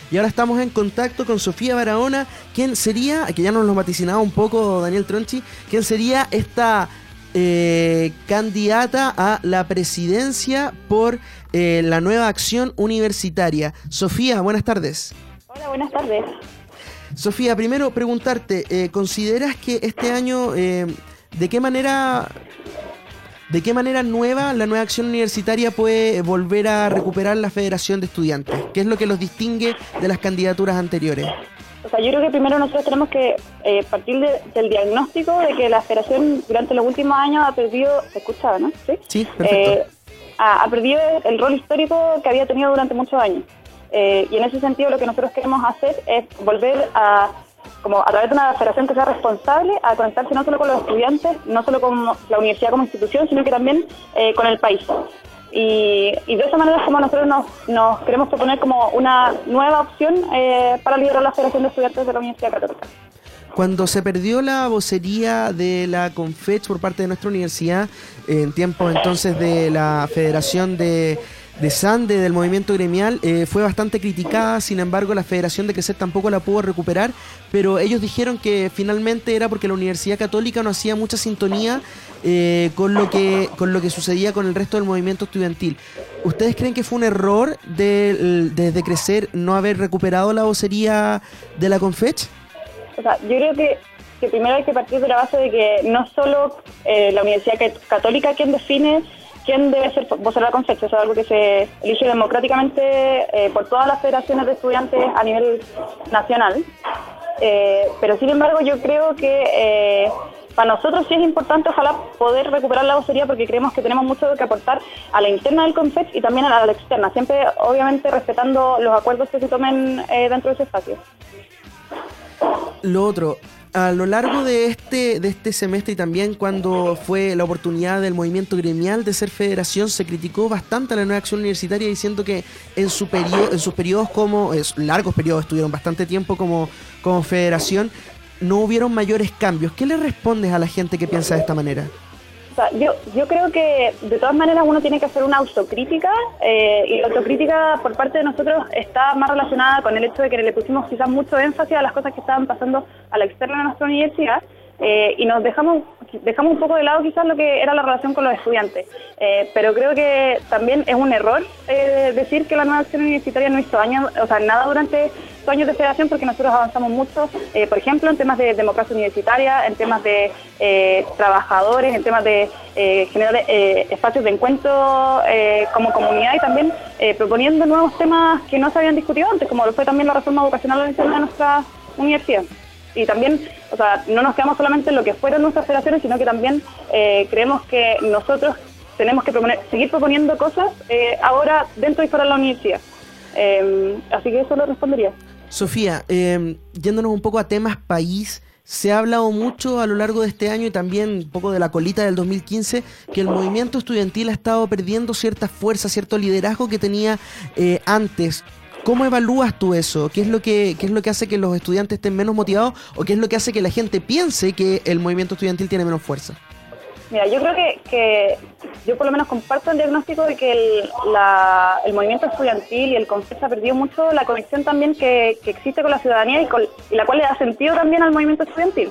y ahora estamos en contacto con Sofía Barahona, quien sería, que ya nos lo vaticinaba un poco Daniel Tronchi, quien sería esta candidata a la presidencia por la nueva acción universitaria. Sofía, buenas tardes. Hola, buenas tardes. Sofía, primero preguntarte, ¿consideras que este año, de qué manera nueva la nueva acción universitaria puede volver a recuperar la Federación de Estudiantes? ¿Qué es lo que los distingue de las candidaturas anteriores? O sea, yo creo que primero nosotros tenemos que partir del diagnóstico de que la Federación durante los últimos años ha perdido, ¿se escuchaba, no? Sí, perfecto. Ha perdido el rol histórico que había tenido durante muchos años. Y en ese sentido lo que nosotros queremos hacer es volver a través de una federación que sea responsable, a conectarse no solo con los estudiantes, no solo con la universidad como institución, sino que también con el país. Y de esa manera es como nosotros nos queremos proponer como una nueva opción para liderar la Federación de Estudiantes de la Universidad Católica. Cuando se perdió la vocería de la Confech por parte de nuestra universidad, en tiempos entonces de la Federación de SANDE, del movimiento gremial, fue bastante criticada. Sin embargo, la Federación de Crecer tampoco la pudo recuperar, pero ellos dijeron que finalmente era porque la Universidad Católica no hacía mucha sintonía con lo que sucedía con el resto del movimiento estudiantil. ¿Ustedes creen que fue un error desde Crecer no haber recuperado la vocería de la Confech? O sea, yo creo que primero hay que partir de la base de que no solo la Universidad Católica quien define quién debe ser vocero de la Confech. Eso es algo que se elige democráticamente por todas las federaciones de estudiantes a nivel nacional. Pero sin embargo yo creo que para nosotros sí es importante ojalá poder recuperar la vocería, porque creemos que tenemos mucho que aportar a la interna del Confech y también a la externa, siempre obviamente respetando los acuerdos que se tomen dentro de ese espacio. Lo otro, a lo largo de este semestre y también cuando fue la oportunidad del movimiento gremial de ser federación, se criticó bastante a la nueva acción universitaria diciendo que en sus periodos largos periodos, estuvieron bastante tiempo como federación, no hubieron mayores cambios. ¿Qué le respondes a la gente que piensa de esta manera? O sea, yo creo que de todas maneras uno tiene que hacer una autocrítica y la autocrítica por parte de nosotros está más relacionada con el hecho de que le pusimos quizás mucho énfasis a las cosas que estaban pasando a la externa de nuestra universidad y nos dejamos un poco de lado quizás lo que era la relación con los estudiantes. Pero creo que también es un error decir que la nueva acción universitaria no hizo nada durante sus años de federación, porque nosotros avanzamos mucho, por ejemplo, en temas de democracia universitaria, en temas de trabajadores, en temas de generar espacios de encuentro como comunidad y también proponiendo nuevos temas que no se habían discutido antes, como lo fue también la reforma educacional de nuestra universidad. Y también, o sea, no nos quedamos solamente en lo que fueron nuestras federaciones, sino que también creemos que nosotros tenemos que seguir proponiendo cosas ahora dentro y fuera de la universidad. Así que eso lo respondería. Sofía, yéndonos un poco a temas país, se ha hablado mucho a lo largo de este año y también un poco de la colita del 2015 que el movimiento estudiantil ha estado perdiendo cierta fuerza, cierto liderazgo que tenía antes. ¿Cómo evalúas tú eso? ¿Qué es lo que hace que los estudiantes estén menos motivados o qué es lo que hace que la gente piense que el movimiento estudiantil tiene menos fuerza? Mira, yo creo que yo por lo menos comparto el diagnóstico de que el movimiento estudiantil y el Confech ha perdido mucho la conexión también que existe con la ciudadanía y la cual le da sentido también al movimiento estudiantil.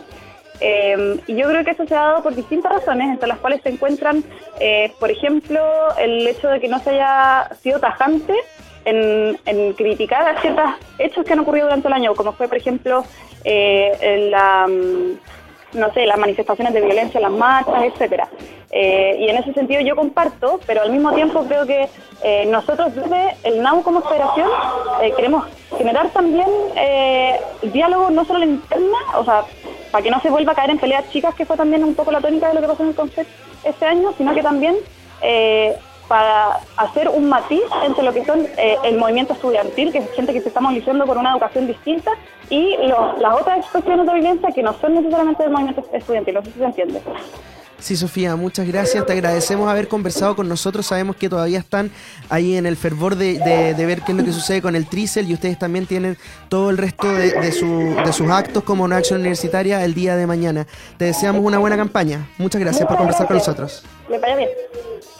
Y yo creo que eso se ha dado por distintas razones, entre las cuales se encuentran, por ejemplo, el hecho de que no se hía sido tajante en criticar a ciertos hechos que han ocurrido durante el año, como fue, por ejemplo, las manifestaciones de violencia, las marchas, etcétera. Y en ese sentido yo comparto, pero al mismo tiempo creo que nosotros desde el NAU como federación queremos generar también diálogo no solo en la interna, o sea, para que no se vuelva a caer en peleas chicas, que fue también un poco la tónica de lo que pasó en el Confech este año, sino que también para hacer un matiz entre lo que son el movimiento estudiantil, que es gente que se está movilizando por una educación distinta, y las otras expresiones de violencia que no son necesariamente del movimiento estudiantil. No sé si se entiende. Sí, Sofía, muchas gracias. Te agradecemos haber conversado con nosotros. Sabemos que todavía están ahí en el fervor de ver qué es lo que sucede con el Trícel, y ustedes también tienen todo el resto de sus actos como una acción universitaria el día de mañana. Te deseamos una buena campaña. Muchas gracias por conversar con nosotros. Les vaya bien.